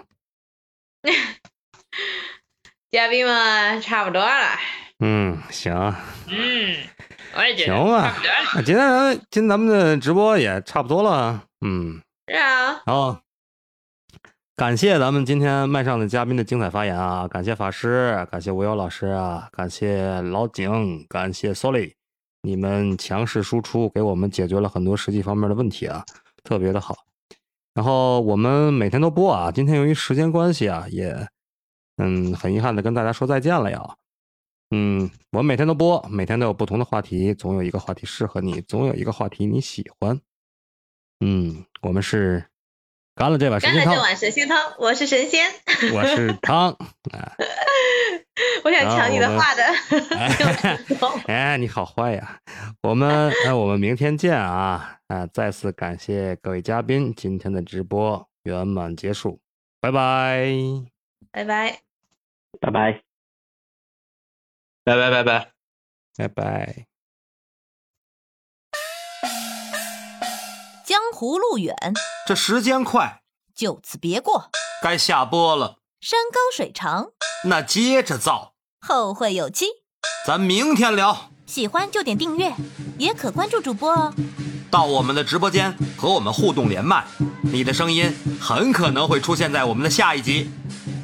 嘉宾们差不多了。 行。 我也觉得行啊。今天咱们的直播也差不多了。 是啊。 好，感谢咱们今天麦上的嘉宾的精彩发言啊！感谢法师，感谢无忧老师啊，感谢老景，感谢 Solly， 你们强势输出，给我们解决了很多实际方面的问题啊，特别的好。然后我们每天都播啊，今天由于时间关系啊，也很遗憾的跟大家说再见了呀。我们每天都播，每天都有不同的话题，总有一个话题适合你，总有一个话题你喜欢。我们是干了这碗神仙汤， 我是神仙， 我是汤。 我想抢你的话的。 哎，你好坏呀！我们明天见啊！再次感谢各位嘉宾，今天的直播圆满结束，拜拜， 拜拜， 拜拜， 拜拜，拜拜， 拜拜。 江湖路远， 这时间快， 就此别过。 该下播了。 山高水长， 那接着造， 后会有期。 咱明天聊。 喜欢就点订阅，也可关注主播哦。 到我们的直播间和我们互动连麦，你的声音很可能会出现在我们的下一集。